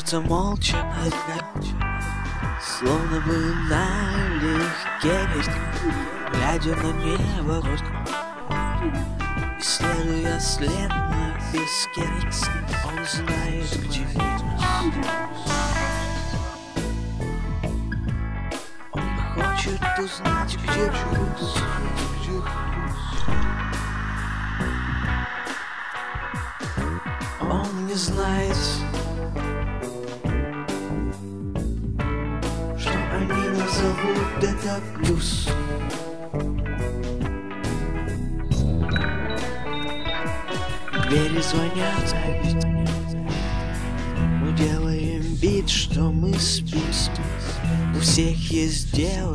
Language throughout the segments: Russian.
Движется молча, словно бы налегке, глядя на небо, исследуя след на песке. Он знает, где Венус. Он хочет узнать, где Плюс. Он не знает, что они назовут это плюс. Двери звонят, мы делаем вид, что мы спим. У всех есть дело,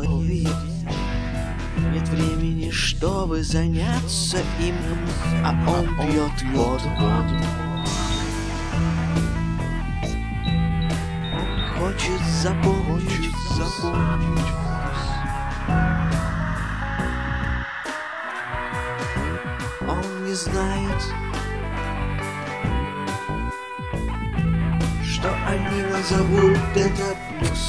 нет времени, чтобы заняться им, а он пьет воду. Хочет запомнить. Он не знает, что они назовут это плюс.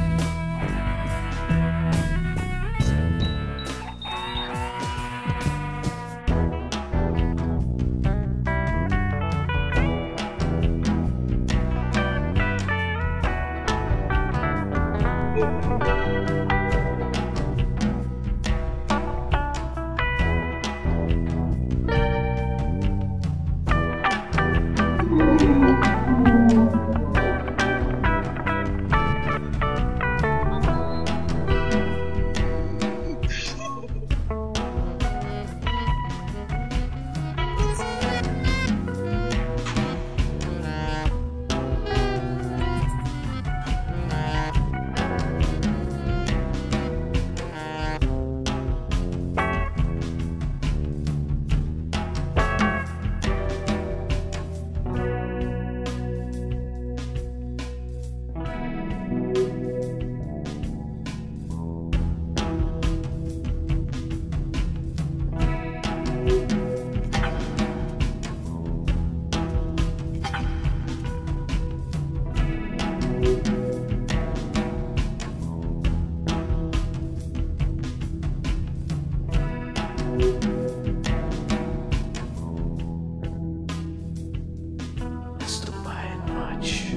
Наступает ночь,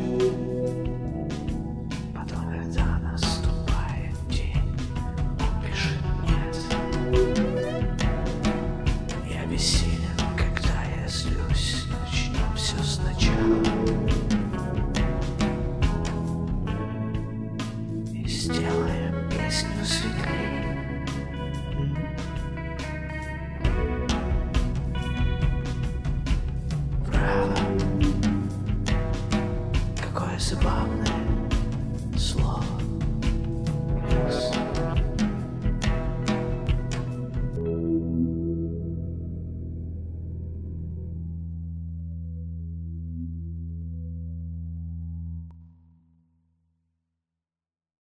потом когда наступает день, он пишет нет. Я бессилен, когда я злюсь, начнем все сначала и сделаем песню светлее.